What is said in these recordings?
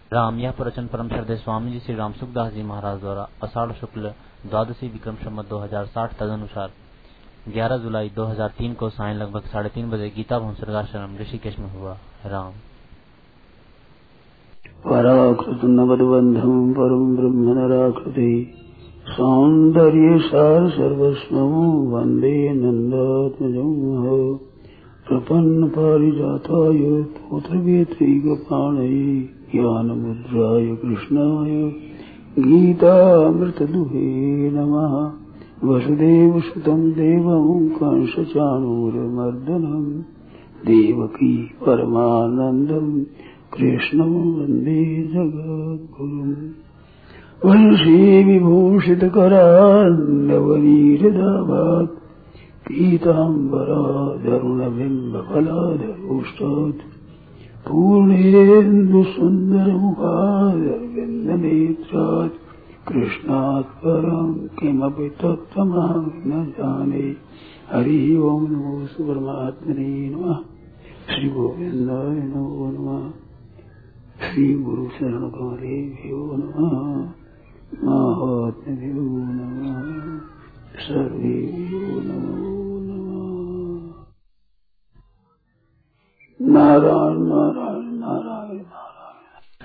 राम। यह प्रवचन परम श्रद्धेय स्वामी जी श्री राम सुखदास जी महाराज द्वारा आषाढ़ शुक्ल द्वादशी विक्रम संवत 2060 तदनुसार 11 जुलाई 2003 को सायं लगभग 3:30 बजे गीता भवन सरगाश्रम ऋषिकेश में हुआ। राम। पराकृत नवद्बंधम परम ब्रह्म नराकृति सौंदर्य सार सर्वस्वं वंदे नंदात्मजं प्रपन्न पारिजाताय पुत्रवेत्रैकपाणये ज्ञानमुद्राय कृष्णाय गीतामृतदुहे नमः। वसुदेवसुतं देवं कंसचाणूरमर्दनं देवकी परमानन्दं कृष्णं वन्दे जगद्गुरुम्। वंशी विभूषितकरान्नवनीरदाभात् पीताम्बराधरुणबिम्बफलाधरोष्टात् पूर्णेन्दुसुन्दरमुखादरविन्दनेत्रात् कृष्णात् परं किमपि तत्त्वमहं न जाने। हरि ओं नमो परमात्मने नमः। श्री गोविन्दाय नमो नमः। श्री गुरु शरण कमलेभ्यो नमः। महात्म्यो नमः। सर्वेभ्यो नमो नमः। नारायण नारायण नारायण नारायण।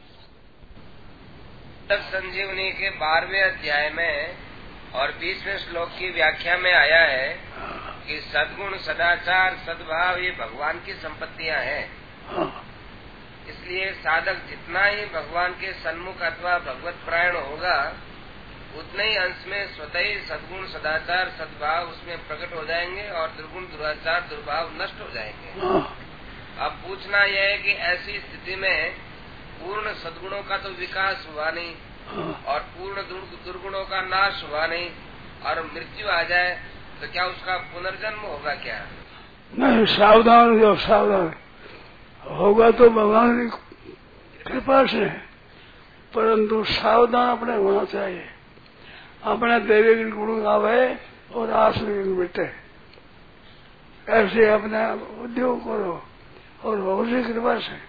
तक संजीवनी के 12वें अध्याय में और 20वें श्लोक की व्याख्या में आया है कि सद्गुण, सदाचार, सद्भाव ये भगवान की संपत्तियां हैं। इसलिए साधक जितना ही भगवान के सन्मुख अथवा भगवत परायण होगा उतने ही अंश में स्वतः ही सद्गुण, सदाचार, सद्भाव उसमें प्रकट हो जाएंगे और दुर्गुण, दुराचार, दुर्भाव नष्ट हो जाएंगे। अब पूछना यह है कि ऐसी स्थिति में पूर्ण सद्गुणों का तो विकास हुआ नहीं और पूर्ण दुर्गुणों का नाश हुआ नहीं और मृत्यु आ जाए तो क्या उसका पुनर्जन्म होगा? क्या नहीं, सावधान जो सावधान होगा तो भगवान की कृपा से, परंतु सावधान अपने होना चाहिए। अपने देवी गुरु गावे और आश्रय मिटे, ऐसे अपने उद्योग करो और भगवान की कृपा से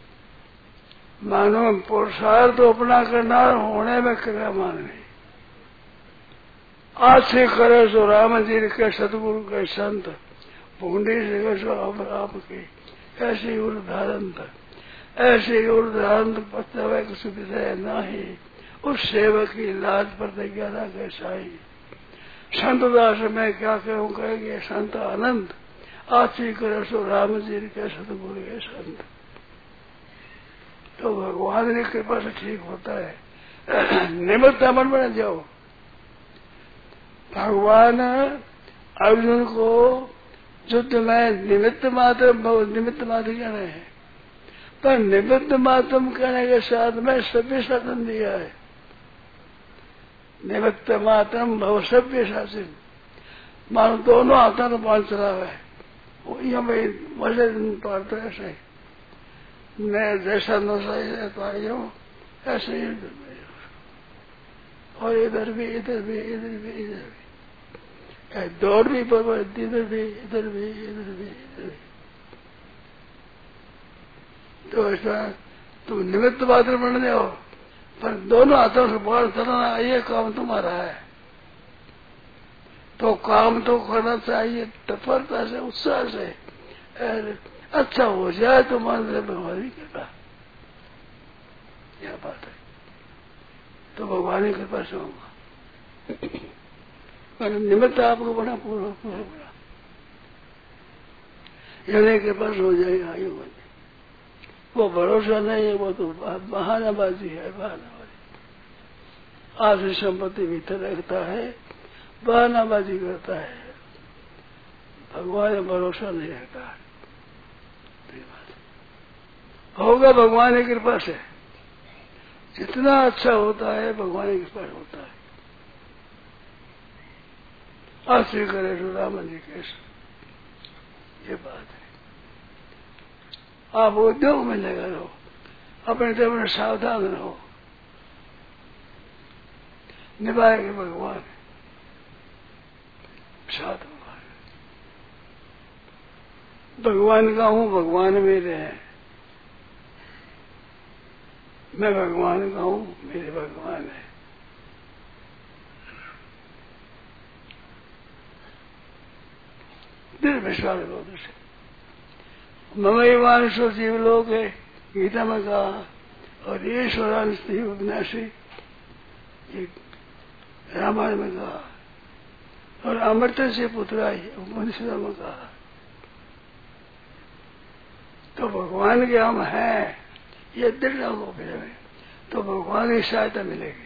मानो पुरुषार्थ तो अपना करना होने में कृपा माननी। आज से करे सो राम जी के सतगुरु के संत, भूडी से सो आपकी ऐसी उदाहरण ऐसे उदाहरण पत्तवे कुछ विषय नहीं। उस सेवक की लाज प्रतिज्ञा न कैसाई। संत दास में क्या कहूँ कहेंगे संत अनंत। आज से करे सो राम जी के सतगुरु के संत। तो भगवान की कृपा से ठीक होता है। निमित्त अमन में जाओ। भगवान अर्जुन को युद्ध में निमित्त मात्र कहना है, पर निमित्त मात्र कहने के साथ में सभ्य शासन दिया है। निमित्त मात्रम भव सभ्य शासन, मानो दोनों हाथों में बाण चला है। यहाँ भाई मजे पड़ता है ऐसे मैं जैसा नशा पाइयो ऐसे ही और इधर भी इधर भी इधर भी इधर भी दौड़ भी पर इधर भी इधर भी इधर भी इधर भी। तो ऐसा तुम निमित्त मात्र बन जाओ, पर दोनों हाथों से बाढ़ चलाना ये काम तुम्हारा है। तो काम तो करना चाहिए तत्परता से, उत्साह से। अच्छा हो जाए तो मान ले भगवान की कृपा, यह बात है। तो भगवान की कृपा से होगा। निमित्त आपको बड़ा पूरा यदि के पास हो जाएगा आयु बने। वो भरोसा नहीं है, वो तो बहानाबाजी है। बहानाबाजी आपकी संपत्ति भीतर रखता है, बहानाबाजी करता है, भगवान भरोसा नहीं रखता है। होगा भगवान की कृपा से। जितना अच्छा होता है भगवान की कृपा होता है। आश्रय करे तो राम जी कैसे, ये बात है। आप उद्योग में लगा रहो, अपने तरफ में सावधान रहो, निभाएंगे भगवान साथ। भगवान का हूँ, भगवान मेरे हैं। मैं भगवान का हूँ, मेरे भगवान है। दृढ़ विश्वास लोग से ममैवांशो जीव लोग है गीता में कहा, और ईश्वरांश विनाशी रामायण में कहा, और अमृत से पुत्राई उपनिषद में कहा। तो भगवान के हम हैं ये दृढ़ हो फिर तो भगवान की सहायता मिलेगी।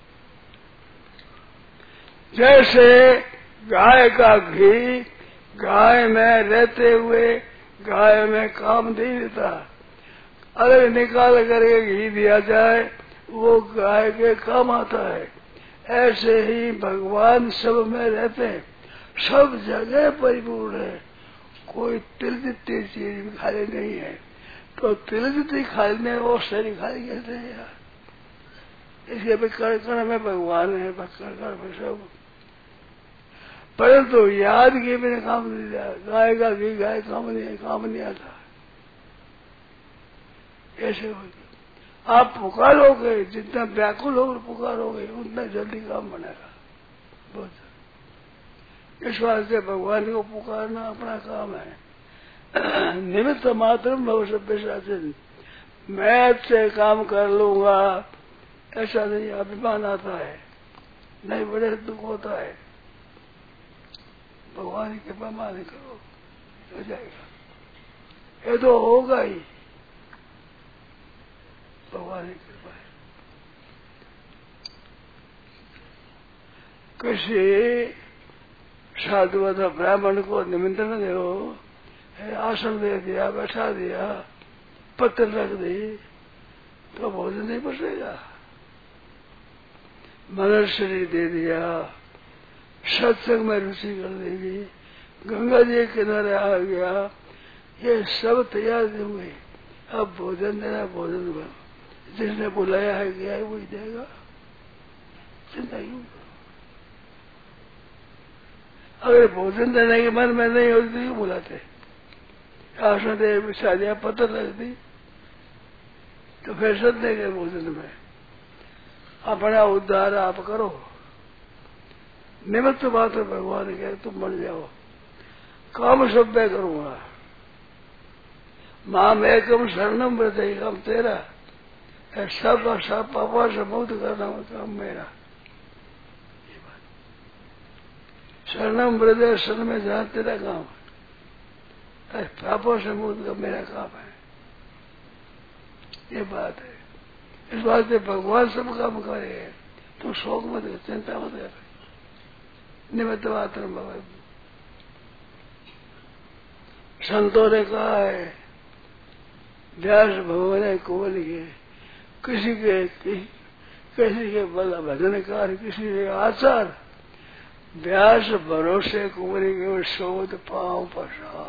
जैसे गाय का घी गाय में रहते हुए गाय में काम नहीं देता, अलग निकाल करके घी दिया जाए वो गाय के काम आता है। ऐसे ही भगवान सब में रहते हैं, सब जगह परिपूर्ण है, कोई तिल जितनी चीज भी खाली नहीं है। तो तिल जितनी खाली नहीं वो शरीर खाली कहते हैं यार। इसके भी कण कण में भगवान है, कण कण में सब। परंतु याद के बिना काम नहीं दिया, गाय का घी गाय काम नहीं आता। ऐसे होगी आप पुकारोगे, जितना व्याकुल होकर पुकारोगे उतना जल्दी काम बनेगा। बहुत इस वास्ते भगवान को पुकारना अपना काम है। निमित्त मात्र भव सभ्य शासन, मैं अच्छे काम कर लूंगा ऐसा नहीं, अभिमान आता है, नहीं बड़े दुख होता है। भगवान की कृपा माने करो हो जाएगा, ये तो होगा ही, भगवान की कृपा है। किसी साधु अथवा ब्राह्मण को निमंत्रण दो, आसन दे दिया, बैठा दिया, पत्थर रख दी तो भोजन नहीं बचेगा। मनुष्य दे दिया, सत्संग में रुचि कर देगी, गंगा जी के किनारे आ गया, ये सब तैयार होंगे। अब भोजन देना, भोजन बनो, जिसने बुलाया है गया है वही देगा, चिंता क्यों करो। अगर भोजन देने के मन में नहीं होती तो क्यों बुलाते। आसन दे बिछा दिया, पत्थर रख दी तो फिर सब देंगे भोजन में। अपना उद्धार आप करो, निमित्त मात्र भगवान के तुम बन जाओ। काम सब मैं करूंगा, माम एकम शरणम व्रत, काम तेरा, सब पापा से मुक्त करना काम मेरा। शरणम व्रत, शरण में जहाँ तेरा काम है, पापों से मुक्त का मेरा काम है। ये बात है। इस बात से भगवान सब काम करे, तो शोक मत कर, चिंता मत कर, निमित्त मात्र भगवान। संतों ने कहा है, व्यास भगवान है कोवल के, किसी के भजन कार्य, किसी के आचार, व्यास भरोसे कुंवरी के शोध पाँव पसा।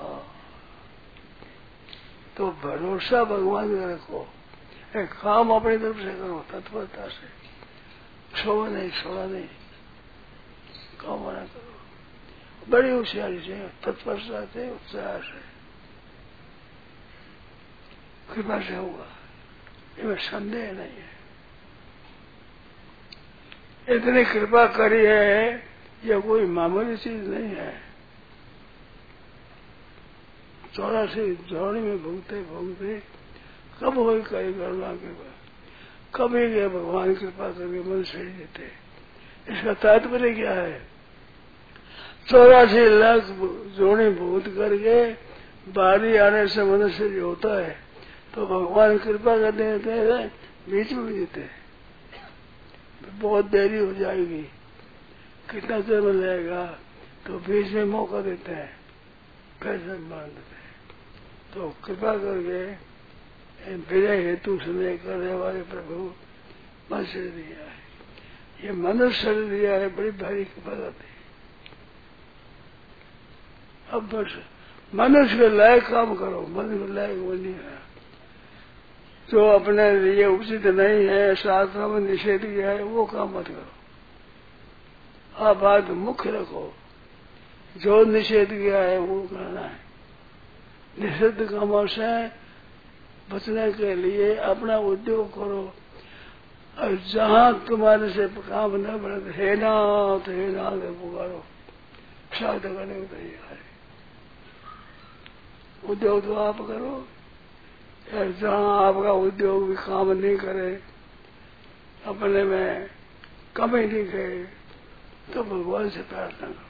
तो भरोसा भगवान का रखो, एक काम अपनी तरफ से करो, तत्परता से, छोड़ा नहीं, काम बना करो, बड़ी होशियारी से, तत्परता से, उत्साह से, कृपा से होगा, इसमें संदेह नहीं है। इतनी कृपा करी है, यह कोई मामूली चीज नहीं है। 84 जोड़ी में भोगते कब हो कई करुणा कृपा, कभी गए भगवान कृपा करके मन से देते। इसका तात्पर्य क्या है, 84 लाख जोड़ी भूत करके बारी आने से मनुष्य जो होता है तो भगवान कृपा कर देते हैं, बीच में भी देते हैं। बहुत देरी हो जाएगी, कितना जन्म लेगा, तो बीच में मौका देते हैं, फिर मान देते हैं। तो कृपा करके बिना हेतु स्नेह करने वाले प्रभु मनुष्य दिया है, ये मनुष्य दिया है, बड़ी भारी कृपा करती है। अब बस मनुष्य के लायक काम करो, मनुष्य के लायक वो नहीं है। जो अपने लिए उचित नहीं है, शास्त्र में निषेध किया है, वो काम मत करो। आप बात मुख्य रखो, जो निषेध किया है वो करना है। निषिद्ध कामों से बचने के लिए अपना उद्योग करो, और जहाँ तुम्हारे से काम न बने हे नाथ पुकारो, श्राद्ध करने को तैयार है। उद्योग तो आप करो, या जहाँ आपका उद्योग भी काम नहीं करे, अपने में कमी दिखे, तो भगवान से प्रार्थना करो।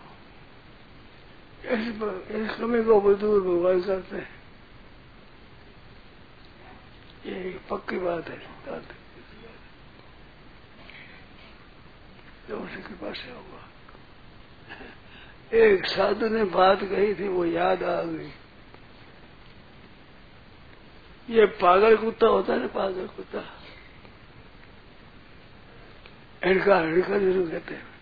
इस कमी को भी दूर भगवान करते हैं, ये एक पक्की बात है। तो उसी कृपा से होगा। एक साधु ने बात कही थी, वो याद आ गई। ये पागल कुत्ता होता है ना, पागल कुत्ता, इनका हड़का जरूर कहते हैं,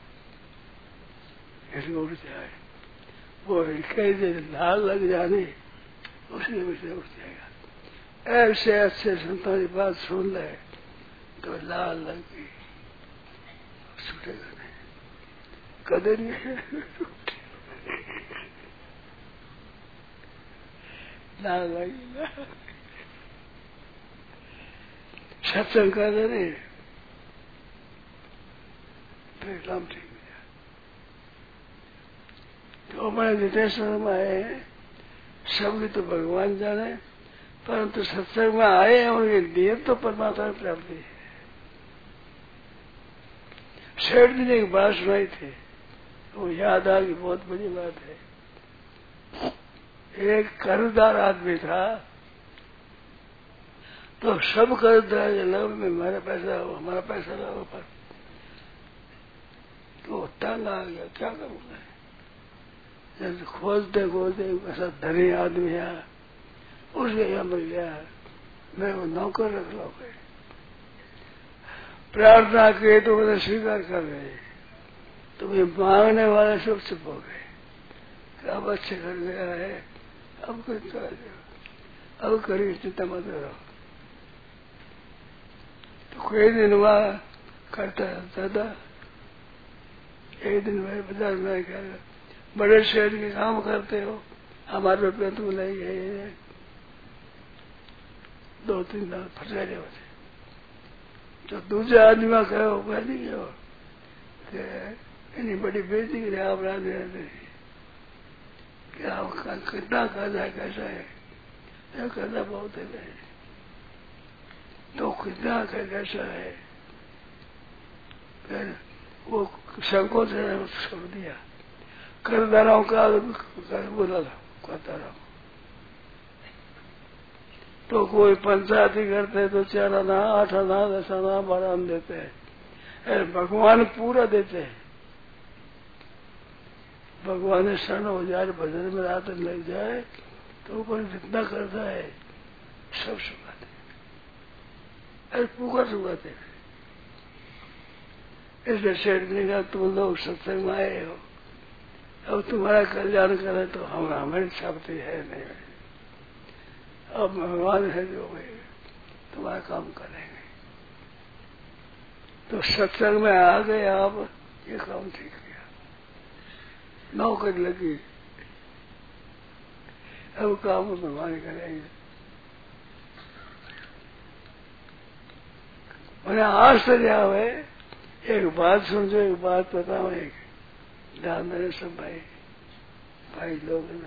इसको उठ जाए, वो हड़के से लाल लग जाने उसी विषय उठ जाएगा। ऐसे अच्छे संतों की बात सुन ले तो लाल लग गई, छूटेगा नहीं, कदर नहीं है। लाल लगेगा, सत्संग कर रहे फिर काम ठीक हो जाए। तो हमारे नितेश्वर में आए, सबकी तो भगवान जाने, परंतु सत्संग में आए उनकी नियत तो परमात्मा की प्राप्ति है। सेठ जी ने एक बात सुनाई थी, वो याद आ गई, बहुत बड़ी बात है। एक कर्जदार आदमी था, तो सब कर्जदार लाओ में हमारा पैसा हो, हमारा पैसा लाओ, पर तो तंग आ गया, क्या करूंगा। जैसे खोजते ऐसा धनी आदमी है, उसके यहाँ मिल गया, मैं वो नौकर रख लो। प्रार्थना किए तो उन्हें स्वीकार कर गए, तो ये मांगने वाले सब चुप हो गए। अब अच्छे कर गया है, अब कुछ अब करिए, चिंता मत करो। तो कोई दिन वहां करता रहता था। एक दिन मेरे बाजार में कह रहा, बड़े शहर के काम करते हो, हमारे रुपये तुम नहीं है। 2-3 दिन फटकारे होते। तो दूसरे आदमी में कहो, कह दी इतनी बड़ी बेटी के आप राज रहते क्या कितना कर्जा कैसा है, कर्जा बहुत है नहीं, तो कितना कैसा है। फिर वो संकोच ने छोड़ दिया, कर्जदारों का बोला करता रहो। तो कोई पंचायती करते तो 4 आना 8 आना 10 आना 12 आना देते हैं, भगवान पूरा देते हैं। भगवान ने शरण हो जाए, भजन में रात लग जाए, तो ऊपर जितना करता है सब सुखाते, अरे पूरा सुखाते। इसलिए शेर ने कहा, तुम लोग सत्संग में आए हो, अब तुम्हारा कल्याण करे तो हमारी शक्ति है नहीं, अब भगवान है जो तुम्हारा काम करेंगे। तो सत्संग में आ गए आप, ये काम ठीक किया, नौकरी लगी, अब काम भगवान करेंगे। मैंने आश्चर्य हुए, एक बात समझो, एक बात बताओ, एक ध्यान मेरे सब भाई लोग हैं।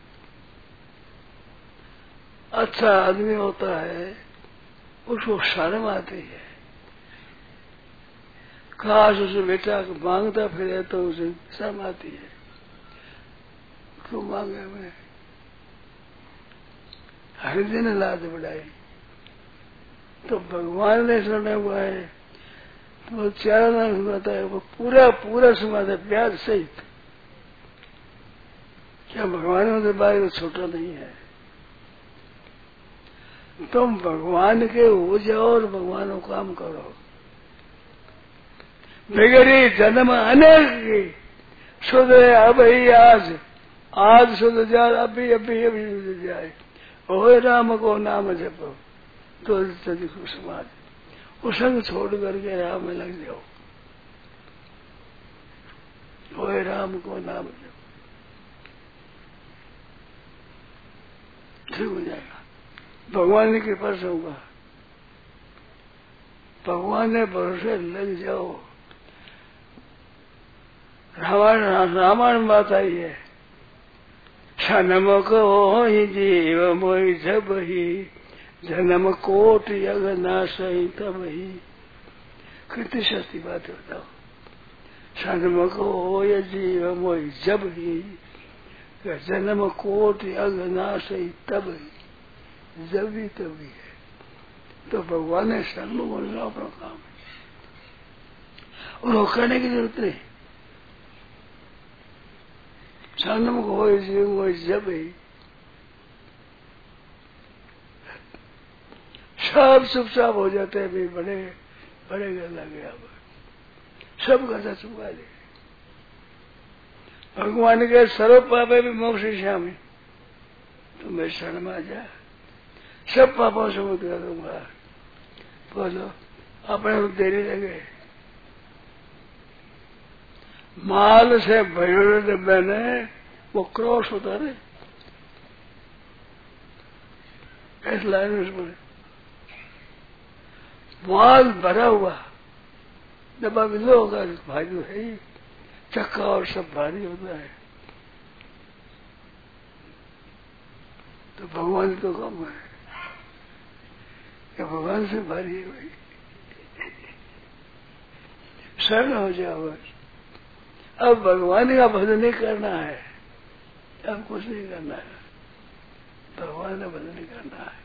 अच्छा आदमी होता है, उसको शर्म आती है, काश उसे बेटा मांगता फिरे तो उसे शर्म आती है, क्यों मांगे मैं। हृदय ने लाद बढ़ाई, तो भगवान ने सुना हुआ है, तो 4 आना सुनाता है, वो पूरा सुनाता है प्यार सहित। क्या भगवान उनके बारे में छोटा नहीं है। तुम भगवान के हो जाओ और भगवान को काम करो। बिगड़ी जन्म अनेक की, शुद्ध अब ही आज शुद्ध जाए, अभी शुद्ध जाए। ओए राम को नाम जपो तो समाज, उसंग छोड़ करके राम में लग जाओ। ओए राम को नाम जपो, ठीक हो जाएगा, भगवान की कृपा से होगा। भगवान ने भरोसे लग जाओ। रामायण बात आई है, जन्म को ही जीव मोहि जब ही, जन्म कोट यग नाश तब ही। कितनी सस्ती बात है बताओ। जन्म को ये जीव मोहि जब ही, जन्म कोट यग नाश तब ही, जब ही तभी है। तो भगवान ने सन्मुख होना अपना काम है, और वो करने की जरूरत नहीं। सन्मुख हो जीव मोहि जब ही, सब चुपचाप हो जाते हैं। भी बड़े बड़े गला गया, सब गजा चुका दे। भगवान के सर्व पापे भी मोक्ष श्यामी, तो मैं शरण में आ जा, सब पापों से मुक्त कर दूंगा। बोलो अपने को देरी लगे। माल से भरे डब्बे ने वो क्रॉस होता है, ऐसे लाइन में बोले माल भरा हुआ डब्बा भी लो होगा, भारी तो है ही, चक्का और सब भारी होता है। तो भगवान तो कम है कि भगवान से भारी है भाई। शरण हो जाओ बस। अब भगवान का भजन नहीं करना है, अब कुछ नहीं करना है, भगवान का भजन नहीं करना है,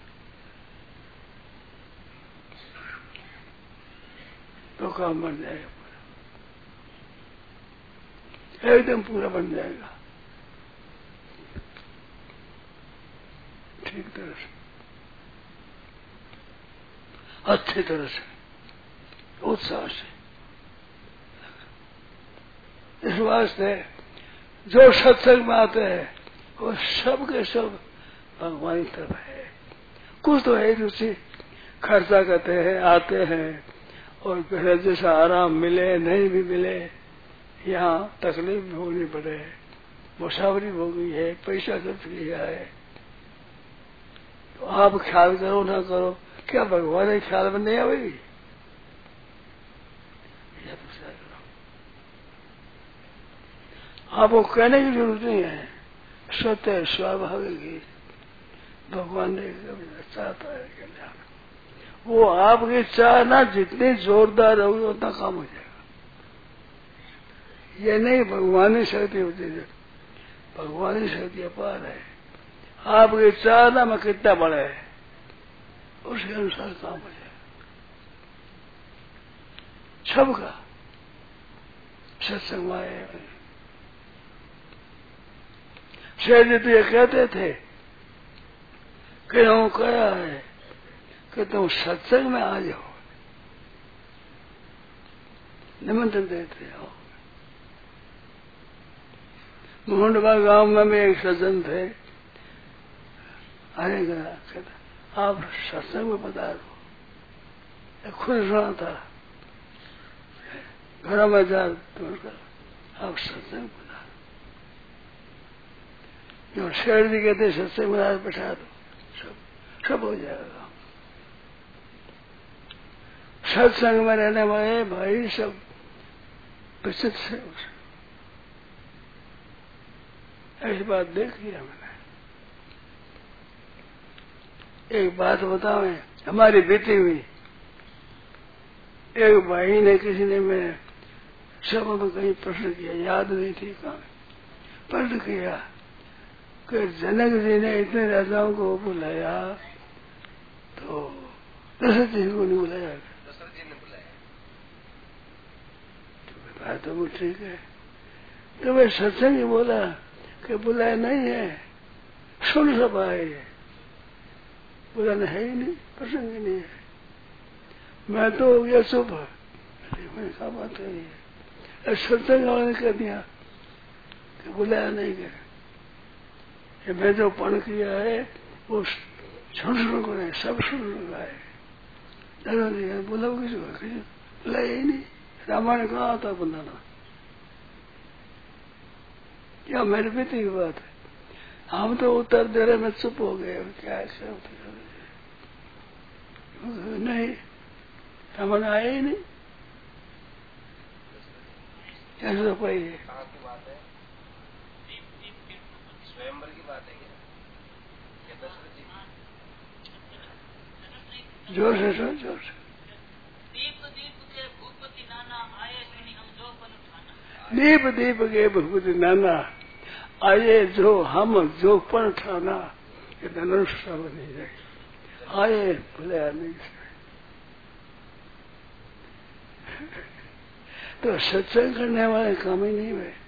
तो काम बन जाएगा पूरा, एकदम पूरा बन जाएगा ठीक तरह से, अच्छी तरह से, उत्साह से। इस वास्ते जो सत्संग में आते हैं वो सब के सब भगवान की तरफ है। कुछ तो है रुचि, खर्चा करते हैं, आते हैं, और पहले जैसा आराम मिले नहीं भी मिले, यहाँ तकलीफ भी होनी पड़े, मुसाफरी हो गई है, पैसा खर्च किया है, तो आप ख्याल करो ना करो, क्या भगवान के ख्याल में नहीं आवेगी? आपको कहने की जरूरत नहीं है, सत्य स्वाभाविक ही भगवान ने चाहता है कल्याण। वो आपकी चाहना जितनी जोरदार होगी उतना काम हो जाएगा। ये नहीं भगवान की शक्ति होती है, भगवान की शक्ति अपार है। आपकी चाहना में कितना बड़ा है उसके अनुसार काम हो जाएगा सबका। सत्संग आए शेर जी तो ये कहते थे कि हम कहा है कि तुम सत्संग में आ जाओ, निमंत्रण देते हो। मोहनबा गांव में भी एक सज्जन थे, अरे कहता आप सत्संग में पधारो, खुद सुना था घर में जा, आप सत्संग पधारो। जो शेर जी कहते सत्संग में आज बैठा दो, सब हो जाएगा। सत्संग में रहने वाले भाई सब प्रसिद्ध से, ऐसी बात देखी है मैंने। एक बात बताओ, हमारी बीती हुई, एक भाई ने किसी ने मेरे सभा में कहीं प्रश्न किया, याद नहीं थी कहाँ, प्रश्न किया कि जनक जी ने इतने राजाओं को बुलाया तो दशरथ जी को नहीं बुलाया? दशरथ जी ने बुलाया। तो बात तो ठीक है, तो वे सत्संग ही बोला कि बुलाया नहीं है, सुन सब आए, बुलाना है ही नहीं, प्रसंग ही नहीं है। मैं तो हो गया चुप, मैंने कहा बात है, सत्संग वाले ने कह दिया कि बुलाया नहीं गया। मैं जो पण किया है वो सुन को नहीं, सब सुन रहा है। बोला किसी बुलाया ही नहीं, रामायण कहाँ आता बनाना, क्या मेरे बेटे की बात है। हम तो उत्तर दे रहे, मैं चुप हो गए, क्या ऐसा नहीं हमन आए ही नहीं, कैसे तो पहले कहाँ की बात है? स्वयंवर की बात है क्या दशरथ जी? जोर से सुन, जोर से। दीप दीप के भूपति नाना आए सुनी हम जो पन ठाना। दीप दीप के भूपति नाना आए जो हम जो पण ठाना। ये धनुष सब नहीं रहे, आए भले आने से। तो सत्संग करने वाले काम ही नहीं हुए।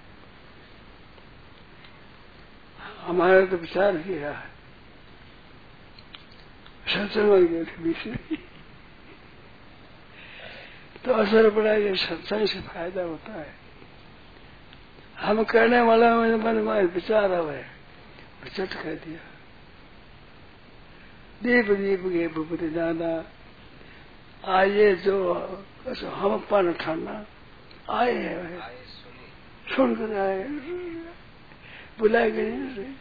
हमारा तो विचार किया है सत्संग के बीच में, तो असर पड़ा कि सत्संग से फायदा होता है। हम करने वाला मन में विचार आवे, चट कह दिया दीप दीप के भूपति दादा आइए जो हम अपन ठाना आए हैं, सुन कर आए, बुलाए गए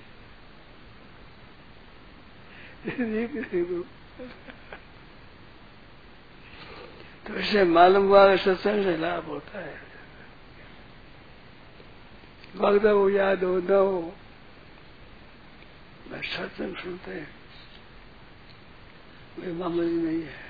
तो इससे मालूम हुआ कि सत्संग से लाभ होता है। वक्त वो याद हो न हो, मैं सत्संग सुनते हैं, कोई मामूली नहीं है।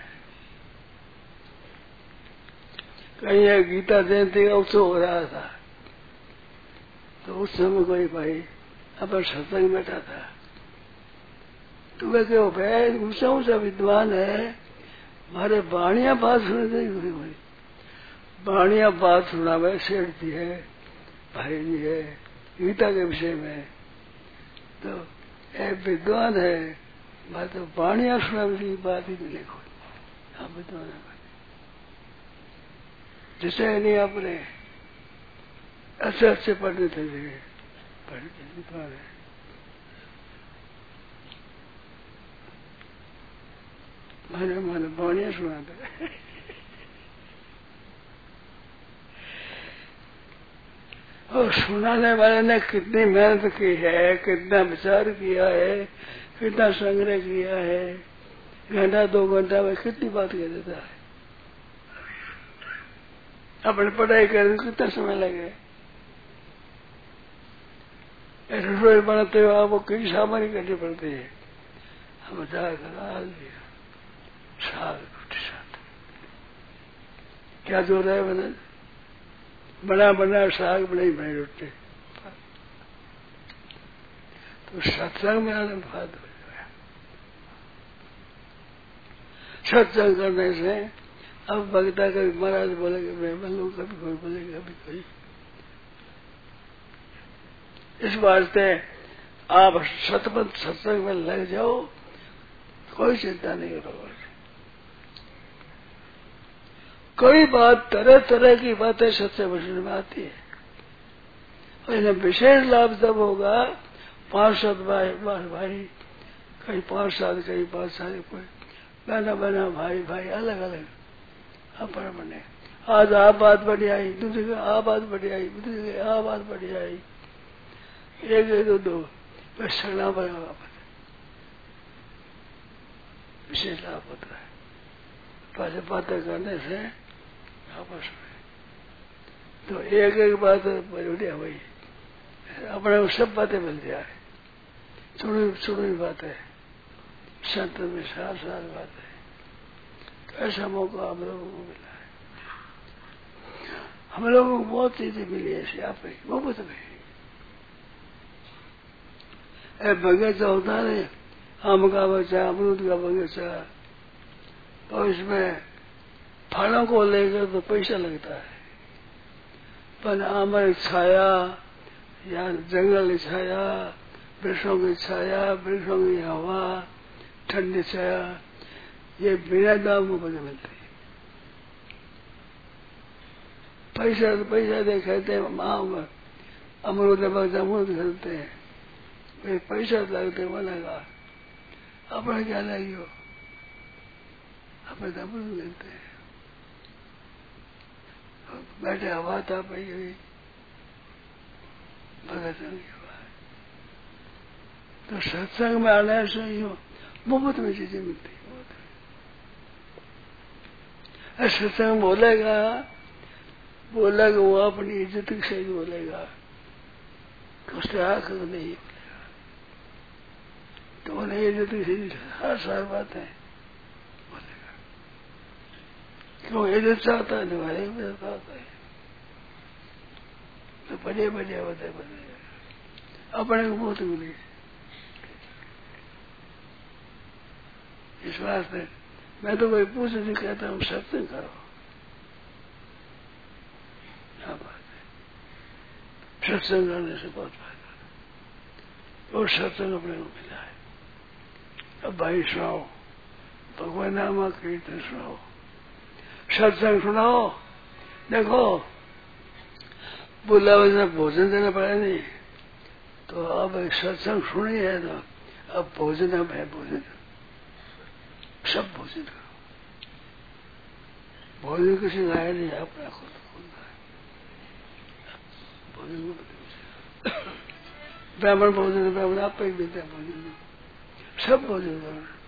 कहीं एक गीता जयंती का उत्सव हो रहा था, तो उस समय कोई भाई अपन सत्संग बैठा था, तो वे कहो भाई ऊंचा ऊंचा विद्वान है, हमारे बाणिया बात सुनते हुई भाई, बाणिया बात सुनावे सेठ जी है, भाई जी है, गीता के विषय में, तो एक विद्वान है, बात तो बाणिया सुनावे की बात ही नहीं कोई। हाँ विद्वान है जिसे नहीं अपने अच्छे अच्छे पंडित थे, विद्वान है। मैंने बाणिया सुनाते और सुनाने वाले ने कितनी मेहनत की है, कितना विचार किया है, कितना संग्रह किया है, घंटा 2 घंटा में कितनी बात कह देता है। अपनी पढ़ाई करने में कितना समय लगे, रसोई बनाते हुए आपको कई सामग्री करनी पड़ती है। हम जाकर आ लिया साग रोटी साथ, क्या जो रहे बना बना बना साग, बनाई बनाई रोटी। तो सत्संग में आनंद फायदा हो गया। सत्संग करने से अब भगता कभी महाराज बोलेगे मैं बोलूँ, कभी कोई बोलेगा, कभी कोई। इस वास्ते आप सतपथ सत्संग में लग जाओ, कोई चिंता नहीं करो। कोई बात तरह तरह की बातें सत्संग में आती है, और इन्हें विशेष लाभ तब होगा 5-7 भाई, कहीं 5 साल, कहीं 5 साल, कोई बहना बहना भाई भाई अलग अलग अपन बने। आज आप बात बढ़ी आई, दूसरी की आप बात बढ़ी आई, दूसरी की आप बात बढ़ी आई, एक दो सगना बना विशेष लाभ होता है। पासे बातें करने से आपस में तो एक एक बात बढ़िया हुई, अपने सब बातें मिल जाए, चुनी चुनी बातें, संत में साथ बातें। तो ऐसा मौका हम लोगों को मिला है। हम लोगों को बहुत चीजें मिली ऐसी आप बहुत में। बगीचा होता है, आम का बगीचा, अमरूद का बगीचा, तो इसमें फलों को लेकर तो पैसा लगता है, पर आम की छाया या जंगल की छाया, वृक्षों की छाया, वृक्षों की हवा, ठंडी छाया, ये बिना दाम को बदल मिलती है। पैसा तो पैसा दे कहते हैं, आम अमरूद बगीचा अमरूद खरीदते हैं, पैसा लगते बनेगा, अपना क्या लगी अपने दम लेते हैं। बैठे हवा था पाई हुई भगतन की बात। तो सत्संग में आने से ही मुफ्त में चीजें मिलती है। सत्संग बोलेगा वो अपनी इज्जत के सही बोलेगा, उससे आख नहीं बोलेगा। तो उन्हें इज्जत की सही हर बात है बोलेगा, क्यों इज्जत चाहता है, तुम्हारे इज्जत चाहता है। तो बड़े बड़े होते बड़े अपने को बहुत मिली। इस वास्ते मैं तो कोई पूछ नहीं कहता हूँ सत्संग करो, क्या बात है। सत्संग करने से बहुत फायदा है और सत्संग अपने को मिला है। अब भाई सुनाओ, भगवान नाम कीर्तन सुनाओ, सत्संग सुनाओ। देखो बोला वैसा भोजन देना पड़ा नहीं, तो अब सत्संग सुनी है तो अब भोजन अब है, भोजन सब भोजन करो। भोजन किसी लाया नहीं, अपना खुद भोजन ब्राह्मण भोजन, ब्राह्मण आप ही देते हैं भोजन, सब भोजन करो।